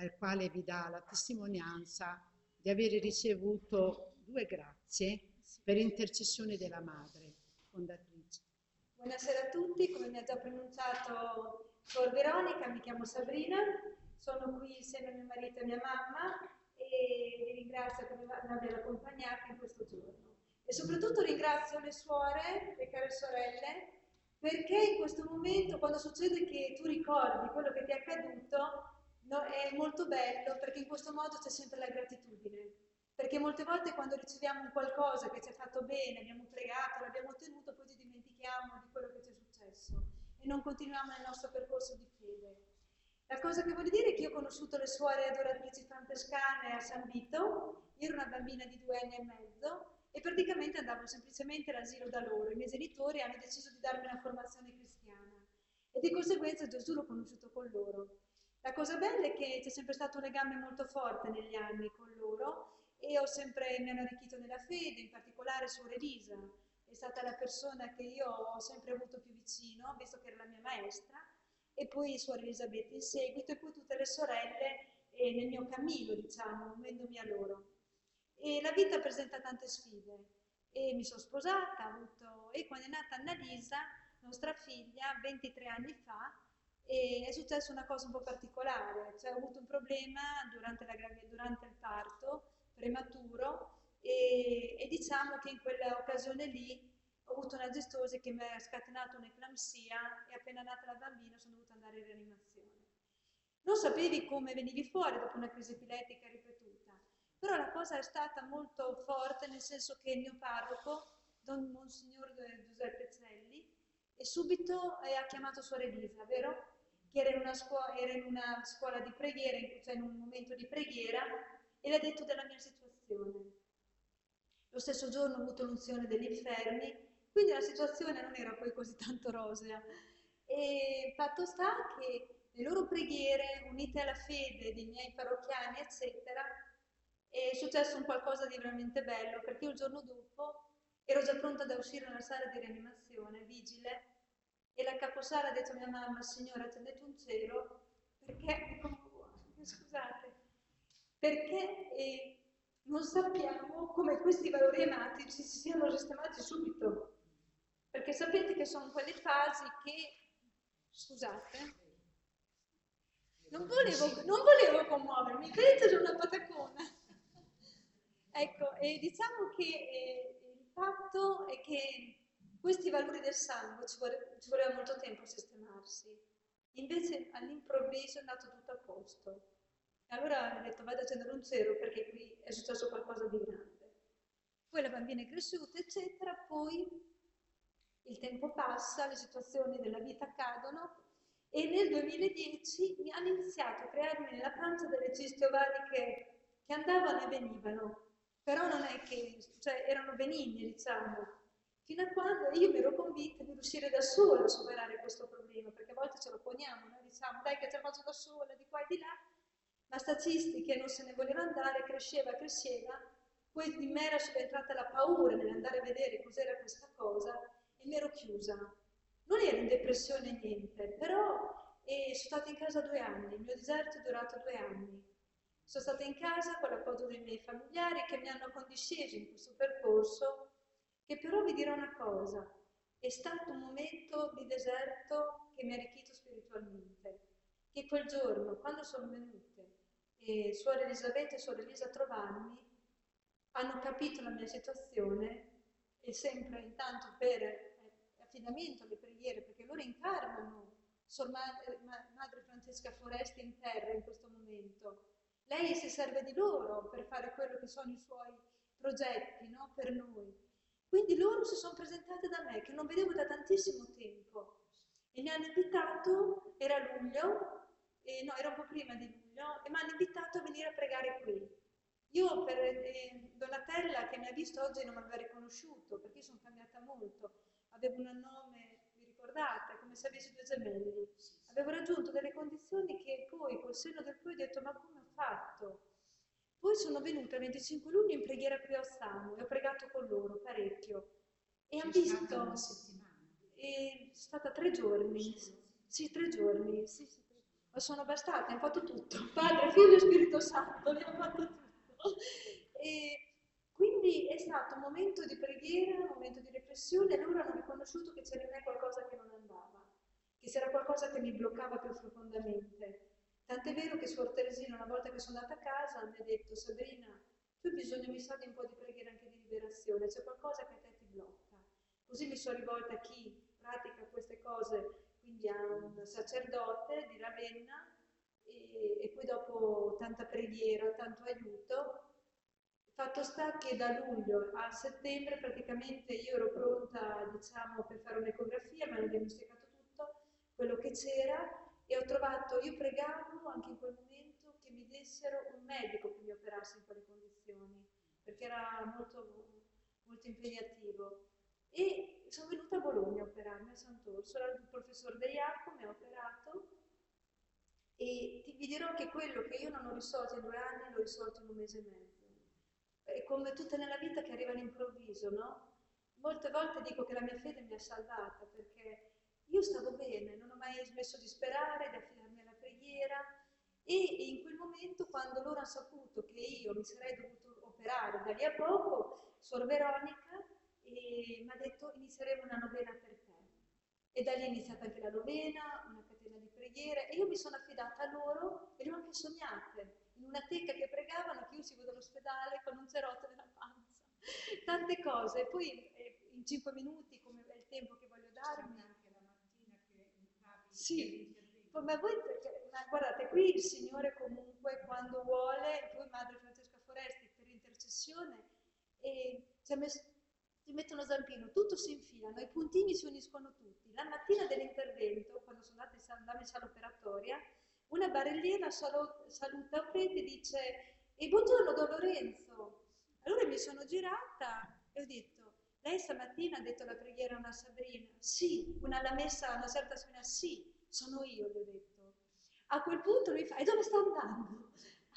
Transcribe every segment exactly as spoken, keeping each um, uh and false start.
al quale vi dà la testimonianza di avere ricevuto due grazie per intercessione della madre fondatrice. Buonasera a tutti, come mi ha già pronunciato Suor Veronica, mi chiamo Sabrina, sono qui insieme a mio marito e mia mamma e vi ringrazio per avermi accompagnato in questo giorno. E soprattutto ringrazio le suore, le care sorelle, perché in questo momento, quando succede che tu ricordi quello che ti è accaduto, no, è molto bello, perché in questo modo c'è sempre la gratitudine. Perché molte volte quando riceviamo un qualcosa che ci ha fatto bene, abbiamo pregato, l'abbiamo ottenuto, poi ci dimentichiamo di quello che ci è successo e non continuiamo nel nostro percorso di fede. La cosa che voglio dire è che io ho conosciuto le suore adoratrici francescane a San Vito, io ero una bambina di due anni e mezzo e praticamente andavo semplicemente all'asilo da loro. I miei genitori hanno deciso di darmi una formazione cristiana e di conseguenza Gesù l'ho conosciuto con loro. La cosa bella è che c'è sempre stato un legame molto forte negli anni con loro e ho sempre, mi hanno arricchito nella fede, in particolare Suor Elisa è stata la persona che io ho sempre avuto più vicino, visto che era la mia maestra, e poi Suor Elisabetta in seguito, e poi tutte le sorelle eh, nel mio cammino, diciamo, unendomi a loro. E la vita presenta tante sfide, e mi sono sposata, ho avuto, e quando è nata Annalisa, nostra figlia, ventitré anni fa, e è successa una cosa un po' particolare, cioè ho avuto un problema durante, la, durante il parto, prematuro e, e diciamo che in quella occasione lì ho avuto una gestosi che mi ha scatenato un'eclampsia e appena nata la bambina sono dovuta andare in rianimazione. Non sapevi come venivi fuori dopo una crisi epilettica ripetuta, però la cosa è stata molto forte nel senso che il mio parroco, Don Monsignor Giuseppe Celli, e subito eh, ha chiamato Suor Elisa, vero? Che era in una, scuola, era in una scuola di preghiera, cioè in un momento di preghiera, e le ha detto della mia situazione. Lo stesso giorno ho avuto l'unzione degli infermi, quindi la situazione non era poi così tanto rosea. E fatto sta che le loro preghiere, unite alla fede dei miei parrocchiani, eccetera, è successo un qualcosa di veramente bello, perché io il giorno dopo ero già pronta da uscire dalla sala di rianimazione, vigile, e la caposala ha detto a mia mamma, signora, accendete un cielo, perché, scusate, perché eh, non sappiamo come questi valori ematici si siano sistemati subito. Perché sapete che sono quelle fasi che, scusate, non volevo, non volevo commuovermi, vedete, sono una patacona. Ecco, e diciamo che eh, il fatto è che questi valori del sangue ci, vuole, ci voleva molto tempo a sistemarsi, invece all'improvviso è andato tutto a posto. E allora ho detto vado a accendere un zero perché qui è successo qualcosa di grande. Poi la bambina è cresciuta, eccetera, poi il tempo passa, le situazioni della vita accadono e nel duemiladieci mi hanno iniziato a crearmi nella pancia delle cisti ovariche che andavano e venivano, però non è che, cioè erano benigne, diciamo, fino a quando io mi ero convinta di riuscire da sola a superare questo problema, perché a volte ce lo poniamo, noi diciamo dai che ce la faccio da sola, di qua e di là, ma sta cisti che non se ne voleva andare, cresceva, cresceva, poi in me era subentrata la paura nell'andare a vedere cos'era questa cosa e mi ero chiusa. Non ero in depressione niente, però eh, sono stata in casa due anni, il mio deserto è durato due anni. Sono stata in casa con l'appoggio dei miei familiari che mi hanno condisceso in questo percorso, che però vi dirò una cosa, è stato un momento di deserto che mi ha arricchito spiritualmente, che quel giorno, quando sono venute e Suor Elisabetta e Suor Elisa a trovarmi, hanno capito la mia situazione e sempre intanto per eh, affidamento alle preghiere, perché loro incarnano Sor Madre, Madre Francesca Foresti in terra in questo momento. Lei si serve di loro per fare quello che sono i suoi progetti, no? Per noi. Quindi loro si sono presentate da me, che non vedevo da tantissimo tempo, e mi hanno invitato, era luglio, eh, no, era un po' prima di luglio, e mi hanno invitato a venire a pregare qui. Io per eh, Donatella, che mi ha visto oggi, non mi aveva riconosciuto, perché io sono cambiata molto. Avevo un nome, vi ricordate, come se avessi due gemelli. Avevo raggiunto delle condizioni che poi, col senno del poi, ho detto, ma come ho fatto? Poi sono venuta il venticinque luglio in preghiera qui a Ossano e ho pregato con loro parecchio. E hanno visto... Stata una settimana. E sono stata tre giorni. Sì, tre giorni. Sì, sì, tre. ma sono bastate, hanno fatto tutto, Padre, Figlio e Spirito Santo, abbiamo fatto tutto. E quindi è stato un momento di preghiera, un momento di riflessione, e loro hanno riconosciuto che c'era in me qualcosa che non andava, che c'era qualcosa che mi bloccava più profondamente. Tant'è vero che Suor Teresina, una volta che sono andata a casa, mi ha detto: Sabrina, tu hai bisogno, mi sa, di un po' di preghiera, anche di liberazione, c'è qualcosa che a te ti blocca. Così mi sono rivolta a chi pratica queste cose, quindi a un sacerdote di Ravenna, e, e poi dopo tanta preghiera, tanto aiuto. Fatto sta che da luglio a settembre praticamente io ero pronta, diciamo, per fare un'ecografia, mi hanno diagnosticato tutto quello che c'era, e ho trovato, io pregavo anche in quel momento che mi dessero un medico che mi operasse in quelle condizioni, perché era molto, molto impegnativo. E sono venuta a Bologna a operarmi, a Sant'Orsola, il professor De Jacopo mi ha operato, e ti vi dirò che quello che io non ho risolto in due anni l'ho risolto in un mese e mezzo. È come tutte nella vita che arriva all'improvviso, no? Molte volte dico che la mia fede mi ha salvata, perché io stavo bene, non ho mai smesso di sperare, di affidarmi alla preghiera, e in quel momento, quando loro hanno saputo che io mi sarei dovuto operare da lì a poco, Suor Veronica mi ha detto: inizieremo una novena per te. E da lì è iniziata anche la novena, una catena di preghiere, e io mi sono affidata a loro e le ho anche sognate, in una teca che pregavano, che io uscivo dall'ospedale con un cerotto nella panza, tante cose. Poi eh, in cinque minuti, come è il tempo che voglio darmi. Anche la mattina che entravi Sì, per ma voi, ma guardate, qui il Signore comunque quando vuole, poi Madre Francesca Foresti per intercessione, e ci, ha messo, ci mettono zampino, tutto si infilano, i puntini si uniscono tutti. La mattina dell'intervento, quando sono andata in sala, in sala operatoria, una barelliera saluta, saluta un prete e dice: e buongiorno Don Lorenzo. Allora mi sono girata e ho detto: lei stamattina ha detto la preghiera a una Sabrina? Sì. Una alla messa a una certa Sabrina? Sì. Sono io, gli ho detto. A quel punto lui fa: e dove sta andando?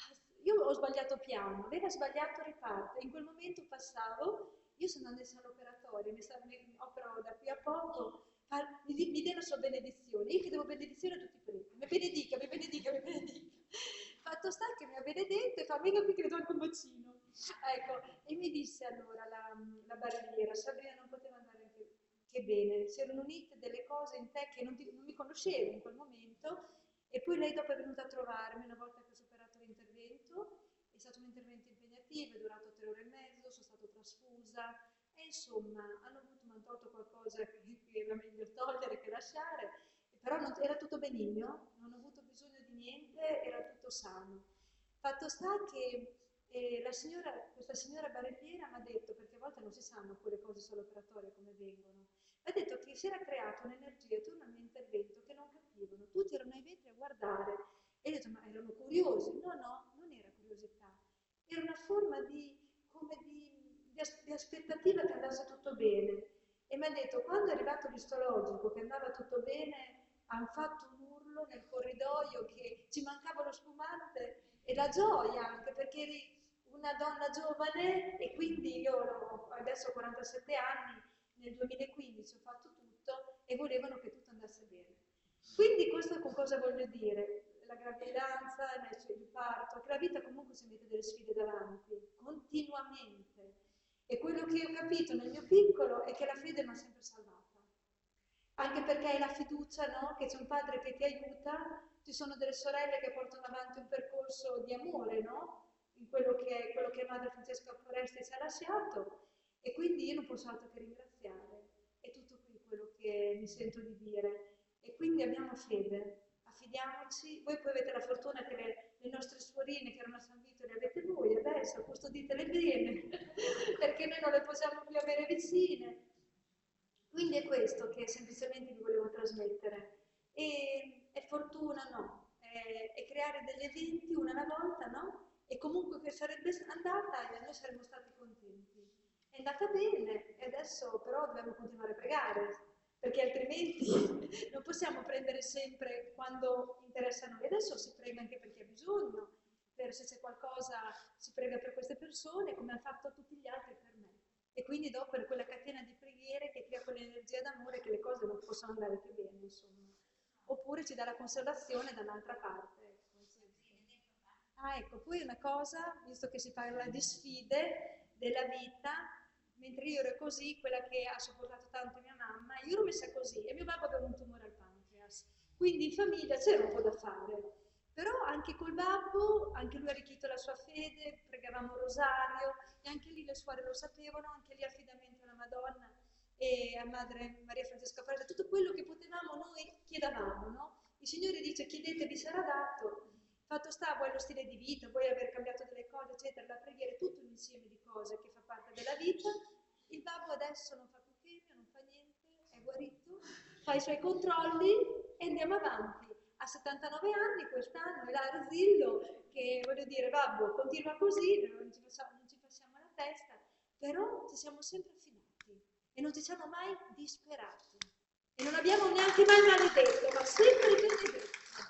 Io ho sbagliato piano, lei ha sbagliato, riparte. In quel momento passavo, io sono andata in sala operatoria, mi, sta, mi opero da qui a poco, fa, mi, mi dia la sua benedizione. Io chiedevo benedizione a tutti i preti: mi benedica, mi benedica, mi benedica. Fatto sta che mi ha benedetto e fa: venga qui che le do anche un bacino. Ecco, e mi disse allora la, la barelliera: Sabrina, non poteva andare anche che bene, si erano unite delle cose in te che non, ti, non mi conoscevo in quel momento, e poi lei dopo è venuta a trovarmi una volta che ho superato l'intervento. È stato un intervento impegnativo, è durato tre ore e mezzo, sono stata trasfusa, e insomma hanno avuto, mi hanno tolto qualcosa che, che era meglio togliere che lasciare, però non, era tutto benigno, non ho avuto bisogno di niente, era tutto sano. Fatto sta che e la signora, questa signora barelliera mi ha detto, perché a volte non si sanno quelle cose sulle operatorie come vengono, mi ha detto che si era creata un'energia attorno al mio intervento che non capivano, tutti erano ai vetri a guardare, e io ho detto: ma erano curiosi? No, no, non era curiosità, era una forma di, come di, di, as di aspettativa che andasse tutto bene. E mi ha detto: quando è arrivato l'istologico che andava tutto bene, hanno fatto un urlo nel corridoio che ci mancava lo spumante, e la gioia anche, perché eri una donna giovane, e quindi io ho, adesso ho quarantasette anni, nel duemilaquindici ho fatto tutto e volevano che tutto andasse bene. Quindi questo con cosa voglio dire? La gravidanza, il parto, che la vita comunque si mette delle sfide davanti, continuamente. E quello che ho capito nel mio piccolo è che la fede mi ha sempre salvata. Anche perché hai la fiducia, no? Che c'è un padre che ti aiuta, ci sono delle sorelle che portano avanti un percorso di amore, no? In quello che, quello che Madre Francesca Foresti ci ha lasciato, e quindi io non posso altro che ringraziare. È tutto qui quello che mi sento di dire. E quindi abbiamo fede, affidiamoci. Voi poi avete la fortuna che le, le nostre suorine che erano a San Vito le avete voi adesso, custoditele bene, perché noi non le possiamo più avere vicine. Quindi è questo che semplicemente vi volevo trasmettere. E è fortuna, no? È, è creare degli eventi una alla volta, no? E comunque che sarebbe andata, e noi saremmo stati contenti. È andata bene, e adesso però dobbiamo continuare a pregare, perché altrimenti non possiamo prendere sempre quando interessa a noi. Adesso si prega anche per chi ha bisogno, per se c'è qualcosa si prega per queste persone, come ha fatto tutti gli altri per me. E quindi dopo è quella catena di preghiere che crea quell'energia d'amore che le cose non possono andare più bene, insomma. oppure ci dà la consolazione da un'altra parte. Ah, ecco, poi una cosa, visto che si parla di sfide della vita, mentre io ero così, quella che ha sopportato tanto mia mamma, io ero messa così e mio babbo aveva un tumore al pancreas, quindi in famiglia c'era un po' da fare. Però anche col babbo, anche lui ha arricchito la sua fede, pregavamo rosario e anche lì le suore lo sapevano, anche lì affidamento alla Madonna e a Madre Maria Francesca Prete, tutto quello che potevamo noi chiedavamo, no? Il Signore dice chiedete vi sarà dato, fatto sta vuoi lo stile di vita, vuoi aver cambiato delle cose, eccetera, la preghiera è tutto un insieme di cose che fa parte della vita. Il babbo adesso non fa più chemio, non fa niente, è guarito, fa i suoi controlli e andiamo avanti. Ha settantanove anni quest'anno, è là a Arzillo, che voglio dire, babbo, continua così, non ci, facciamo, non ci passiamo la testa, però ci siamo sempre affidati e non ci siamo mai disperati. E non abbiamo neanche mai maledetto, ma sempre benedetto.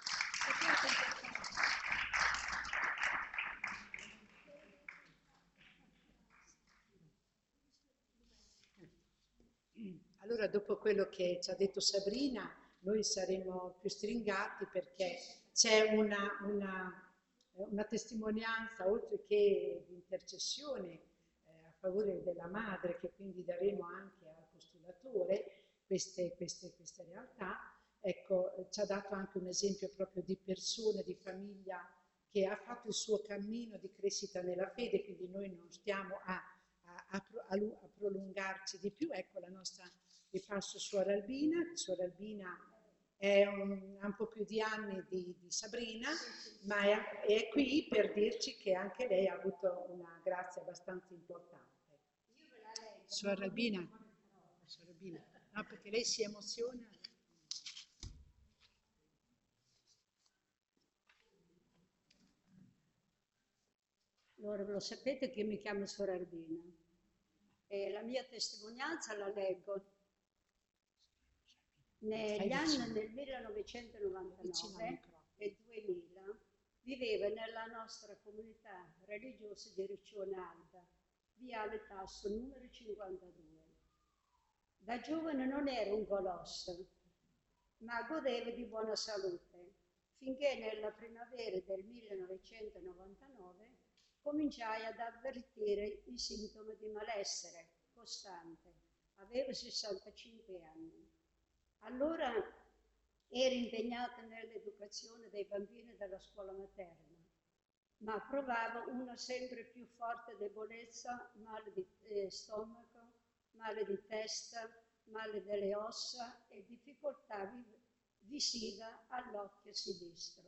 Allora, dopo quello che ci ha detto Sabrina, noi saremo più stringati perché c'è una, una, una testimonianza, oltre che di intercessione eh, a favore della madre, che quindi daremo anche al postulatore, queste, queste, queste realtà. Ecco, ci ha dato anche un esempio proprio di persone, di famiglia che ha fatto il suo cammino di crescita nella fede, quindi noi non stiamo a, a, a, a prolungarci di più. Ecco la nostra, vi passo Suor Albina. Suor Albina è un, ha un po' più di anni di, di Sabrina, ma è, è qui per dirci che anche lei ha avuto una grazia abbastanza importante. Suor Albina, Suor Albina, no, perché lei si emoziona. Allora, lo sapete che io mi chiamo Suor Albina e la mia testimonianza la leggo. Negli anni del millenovecentonovantanove e duemila viveva nella nostra comunità religiosa di Riccione Alba, Viale Tasso numero cinquantadue. Da giovane non ero un colosso, ma godevo di buona salute, finché nella primavera del millenovecentonovantanove cominciai ad avvertire i sintomi di malessere costante. Avevo sessantacinque anni. Allora ero impegnata nell'educazione dei bambini della scuola materna, ma provavo una sempre più forte debolezza, male di eh, stomaco, male di testa, male delle ossa e difficoltà visiva all'occhio sinistro.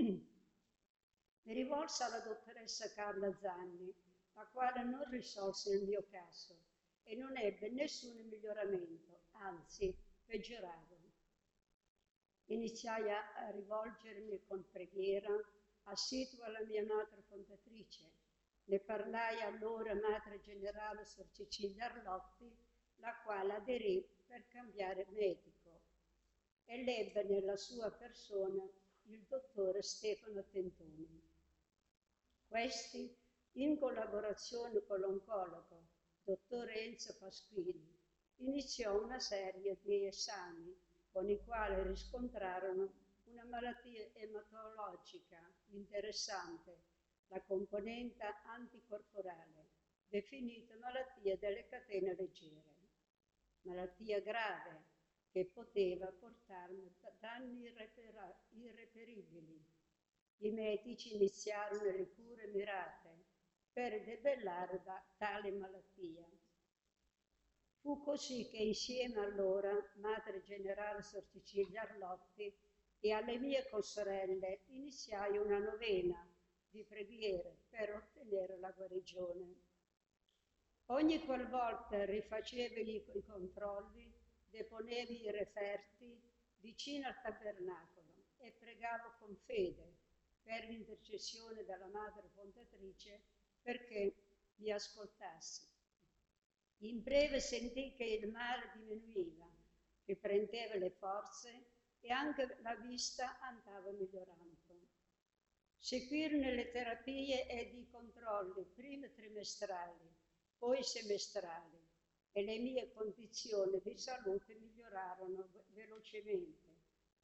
Mi rivolsi alla dottoressa Carla Zanni, la quale non risolse il mio caso e non ebbe nessun miglioramento, anzi peggioravo. Iniziai a rivolgermi con preghiera assidua alla mia madre fondatrice. Ne parlai allora a Madre Generale Sor Cecilia Arlotti, la quale aderì per cambiare medico e lebbe nella sua persona il dottore Stefano Tentoni. Questi, in collaborazione con l'oncologo, dottor Enzo Pasquini, iniziò una serie di esami con i quali riscontrarono una malattia ematologica interessante, la componente anticorporale, definita malattia delle catene leggere, malattia grave che poteva portarmi danni irreperibili. I medici iniziarono le cure mirate per debellare da tale malattia. Fu così che insieme allora Madre Generale Sor Cecilia Arlotti e alle mie consorelle iniziai una novena di preghiere per ottenere la guarigione. Ogni qualvolta rifacevo i controlli, deponevo i referti vicino al tabernacolo e pregavo con fede per l'intercessione della Madre Fondatrice perché mi ascoltasse. In breve sentì che il male diminuiva, riprendeva le forze e anche la vista andava migliorando. Seguirono le terapie ed i controlli, prima trimestrali, poi semestrali, e le mie condizioni di salute migliorarono velocemente,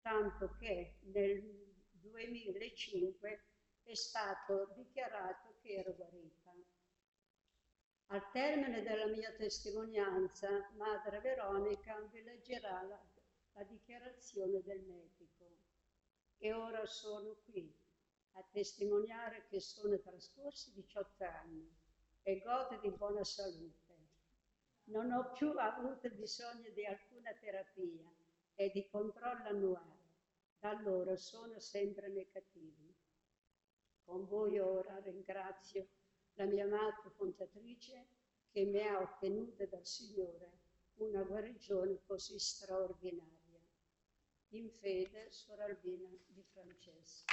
tanto che nel duemilacinque è stato dichiarato che ero guarita. Al termine della mia testimonianza, Madre Veronica vi leggerà la, la dichiarazione del medico. E ora sono qui a testimoniare che sono trascorsi diciotto anni e godo di buona salute. Non ho più avuto bisogno di alcuna terapia e di controllo annuale. Da allora sono sempre negativi. Con voi ora ringrazio la mia madre fondatrice che mi ha ottenuto dal Signore una guarigione così straordinaria. In fede, Suor Albina di Francesco.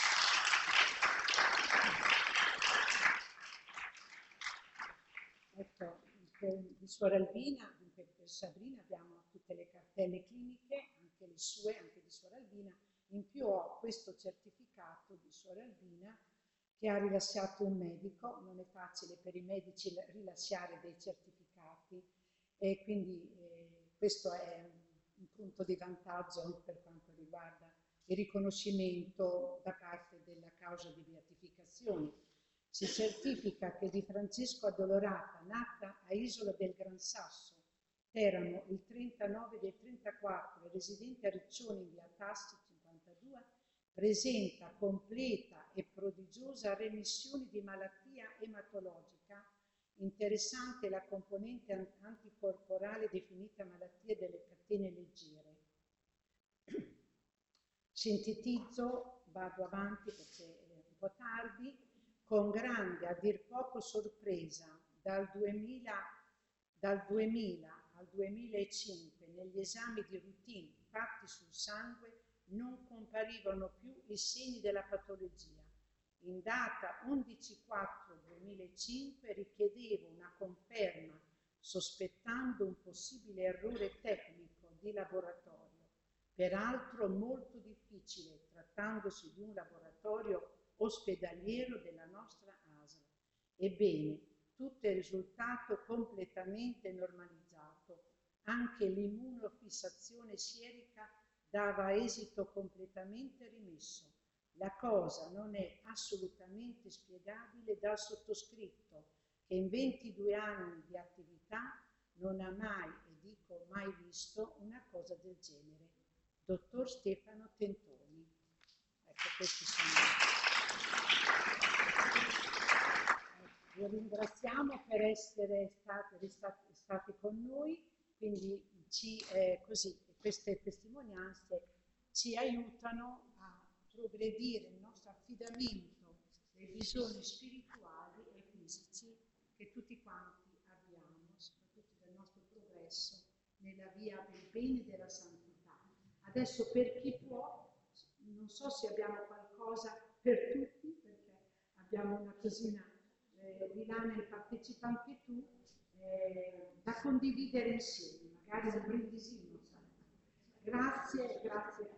Ecco, di Suor Albina, dunque per Sabrina abbiamo tutte le cartelle cliniche, anche le sue, anche di Suor Albina. In più ho questo certificato di Suor Albina che ha rilasciato un medico. Non è facile per i medici rilasciare dei certificati e quindi eh, questo è un, un punto di vantaggio per quanto riguarda il riconoscimento da parte della causa di beatificazione. Si certifica che di Francesco Addolorata, nata a Isola del Gran Sasso, Teramo, il trentanove del trentaquattro e residente a Riccione in via Tassi cinquantadue, presenta completa e prodigiosa remissione di malattia ematologica, interessante la componente anticorporale definita malattia delle catene leggere. Sintetizzo, vado avanti perché è un po' tardi. Con grande, a dir poco, sorpresa, dal duemila, dal duemila al duemilacinque negli esami di routine fatti sul sangue non comparivano più i segni della patologia. In data undici quattro duemilacinque richiedevo una conferma sospettando un possibile errore tecnico di laboratorio, peraltro molto difficile trattandosi di un laboratorio ospedaliero della nostra A S L. Ebbene, tutto è risultato completamente normalizzato. Anche l'immunofissazione sierica dava esito completamente rimesso. La cosa non è assolutamente spiegabile dal sottoscritto, che in ventidue anni di attività non ha mai, e dico mai visto, una cosa del genere. Dottor Stefano Tentoni. Ecco, questi sono... Vi ringraziamo per essere stati, stati, stati con noi, quindi ci, eh, così, queste testimonianze ci aiutano a progredire il nostro affidamento dei bisogni spirituali e fisici che tutti quanti abbiamo, soprattutto del nostro progresso nella via del bene e della santità. Adesso per chi può, non so se abbiamo qualcosa per tutti, perché abbiamo una cosina eh, di là nel partecipa anche tu, eh, da condividere insieme, magari un brindisino. Grazie, grazie.